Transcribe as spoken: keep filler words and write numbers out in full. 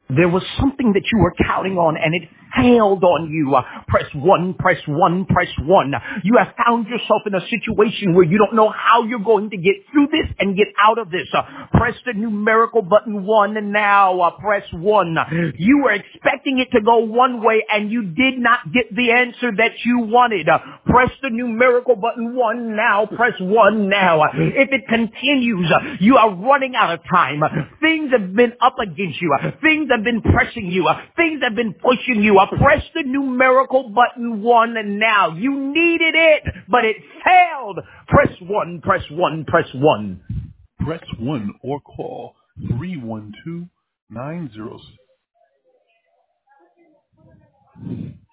There was something that you were counting on and it failed on you. Uh, press one, press one, press one. You have found yourself in a situation where you don't know how you're going to get through this and get out of this. Uh, press the numerical button one now. Uh, press one. You were expecting it to go one way and you did not get the answer that you wanted. Uh, press the numerical button one now. Press one now. Uh, if it continues, uh, you are running out of time. Uh, things have been up against you. Uh, things have been pressing you. Uh, things have been pushing you. Uh, press the numerical button one now. You needed it, but it failed. Press one, press one, press one. Press one or call three one two, nine zero six.